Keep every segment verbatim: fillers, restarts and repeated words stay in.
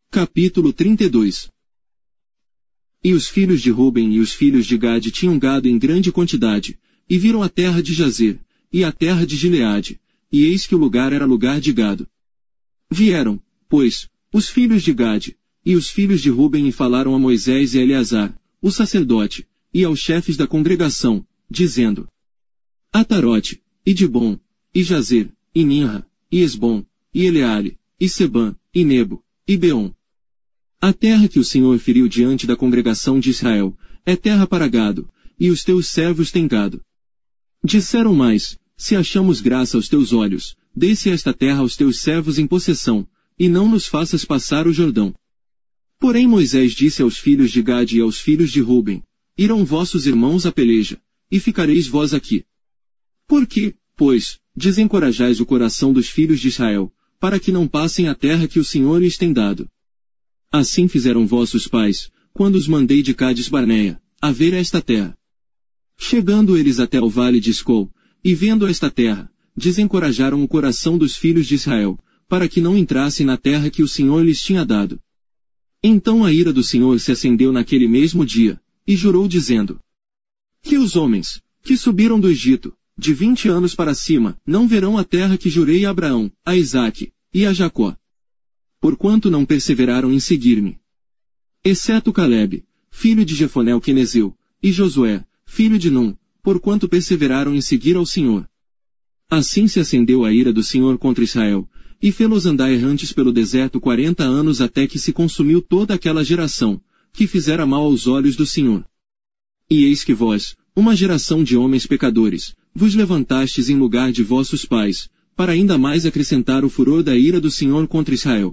Capítulo trinta e dois. E os filhos de Ruben e os filhos de Gade tinham gado em grande quantidade, e viram a terra de Jazer, e a terra de Gileade, e eis que o lugar era lugar de gado. Vieram, pois, os filhos de Gade, e os filhos de Ruben e falaram a Moisés e a Eleazar, o sacerdote, e aos chefes da congregação, dizendo: Atarote, e Dibom, e Jazer, e Ninra, e Esbom, e Eleale, e Sebã, e Nebo, e Beom. A terra que o Senhor feriu diante da congregação de Israel, é terra para gado, e os teus servos têm gado. Disseram mais: se achamos graça aos teus olhos, dê-se esta terra aos teus servos em possessão, e não nos faças passar o Jordão. Porém Moisés disse aos filhos de Gade e aos filhos de Ruben: irão vossos irmãos à peleja, e ficareis vós aqui. Por que, pois, desencorajais o coração dos filhos de Israel, para que não passem a terra que o Senhor lhes tem dado? Assim fizeram vossos pais, quando os mandei de Cades Barneia, a ver esta terra. Chegando eles até o vale de Escol, e vendo esta terra, desencorajaram o coração dos filhos de Israel, para que não entrassem na terra que o Senhor lhes tinha dado. Então a ira do Senhor se acendeu naquele mesmo dia, e jurou dizendo: que os homens, que subiram do Egito, de vinte anos para cima, não verão a terra que jurei a Abraão, a Isaque, e a Jacó. Porquanto não perseveraram em seguir-me. Exceto Calebe, filho de Jefoné o quenezeu, e Josué, filho de Num, porquanto perseveraram em seguir ao Senhor. Assim se acendeu a ira do Senhor contra Israel, e fê-los andar errantes pelo deserto quarenta anos até que se consumiu toda aquela geração, que fizera mal aos olhos do Senhor. E eis que vós, uma geração de homens pecadores, vos levantastes em lugar de vossos pais, para ainda mais acrescentar o furor da ira do Senhor contra Israel.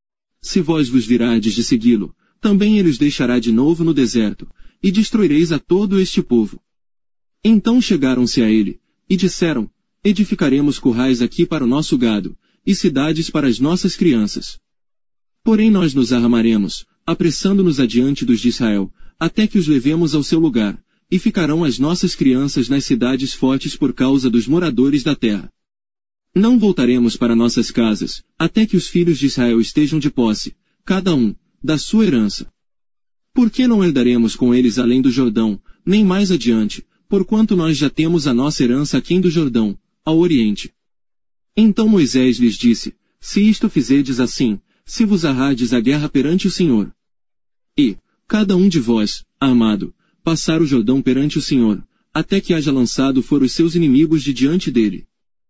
Se vós vos virardes de segui-lo, também ele os deixará de novo no deserto, e destruireis a todo este povo. Então chegaram-se a ele, e disseram: edificaremos currais aqui para o nosso gado, e cidades para as nossas crianças. Porém nós nos arramaremos, apressando-nos adiante dos de Israel, até que os levemos ao seu lugar, e ficarão as nossas crianças nas cidades fortes por causa dos moradores da terra. Não voltaremos para nossas casas, até que os filhos de Israel estejam de posse, cada um, da sua herança. Por que não herdaremos com eles além do Jordão, nem mais adiante, porquanto nós já temos a nossa herança aquém do Jordão, ao oriente? Então Moisés lhes disse: se isto fizerdes assim, se vos arrardes a guerra perante o Senhor, e, cada um de vós, amado, passar o Jordão perante o Senhor, até que haja lançado fora os seus inimigos de diante dele,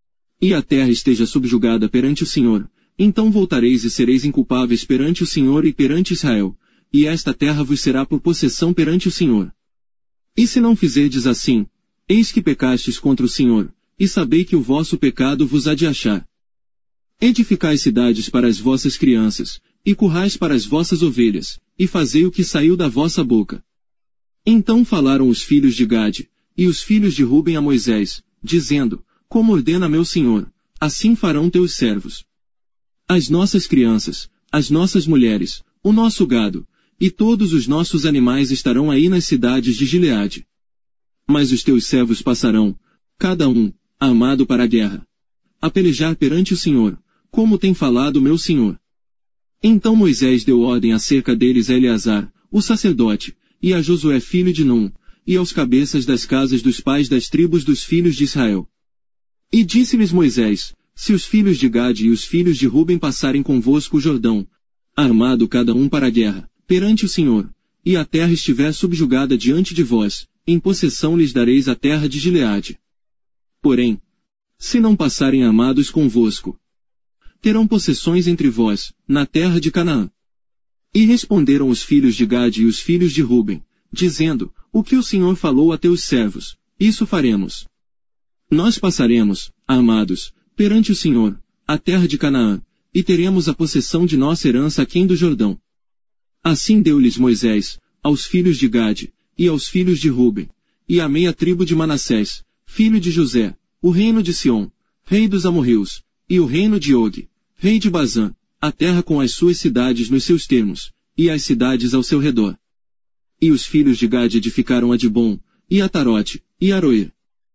e a terra esteja subjugada perante o Senhor, então voltareis e sereis inculpáveis perante o Senhor e perante Israel, e esta terra vos será por possessão perante o Senhor. E se não fizerdes assim, eis que pecastes contra o Senhor, e sabei que o vosso pecado vos há de achar. Edificai cidades para as vossas crianças, e currais para as vossas ovelhas, e fazei o que saiu da vossa boca. Então falaram os filhos de Gade, e os filhos de Ruben a Moisés, dizendo: como ordena meu Senhor, assim farão teus servos. As nossas crianças, as nossas mulheres, o nosso gado, e todos os nossos animais estarão aí nas cidades de Gileade. Mas os teus servos passarão, cada um, armado para a guerra, a pelejar perante o Senhor, como tem falado meu Senhor. Então Moisés deu ordem acerca deles a Eleazar, o sacerdote, e a Josué filho de Num, e aos cabeças das casas dos pais das tribos dos filhos de Israel. E disse-lhes Moisés: se os filhos de Gade e os filhos de Ruben passarem convosco o Jordão, armado cada um para a guerra, perante o Senhor, e a terra estiver subjugada diante de vós, em possessão lhes dareis a terra de Gileade. Porém, se não passarem armados convosco, terão possessões entre vós, na terra de Canaã. E responderam os filhos de Gade e os filhos de Ruben, dizendo: o que o Senhor falou a teus servos, isso faremos. Nós passaremos, armados, perante o Senhor, a terra de Canaã, e teremos a possessão de nossa herança aquém do Jordão. Assim deu-lhes Moisés, aos filhos de Gade, e aos filhos de Ruben, e à meia tribo de Manassés, filho de José, o reino de Sion, rei dos amorreus, e o reino de Og, rei de Bazã, a terra com as suas cidades nos seus termos, e as cidades ao seu redor. E os filhos de Gade edificaram Adibom, e Atarote, e Aroer,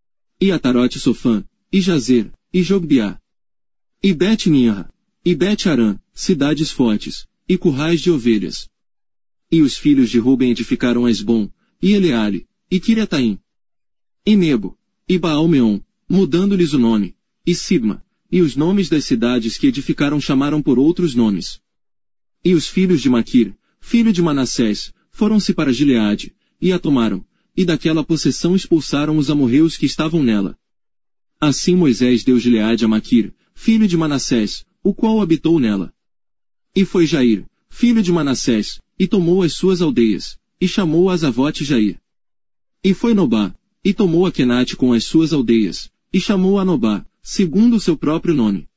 e Atarote Sofã, e Jazer, e Jogbiá, e Bet-Ninra, e Bet-Arã, cidades fortes, e currais de ovelhas. E os filhos de Ruben edificaram Esbom, e Eleale, e Kiriataim, e Nebo, e Baal-meon, mudando-lhes o nome, e Sibma, e os nomes das cidades que edificaram chamaram por outros nomes. E os filhos de Maquir, filho de Manassés, foram-se para Gileade, e a tomaram, e daquela possessão expulsaram os amorreus que estavam nela. Assim Moisés deu Gileade a Maquir, filho de Manassés, o qual habitou nela. E foi Jair, filho de Manassés, e tomou as suas aldeias, e chamou a Zavote Jair. E foi Nobá, e tomou a Quenate com as suas aldeias, e chamou a Nobá, segundo o seu próprio nome.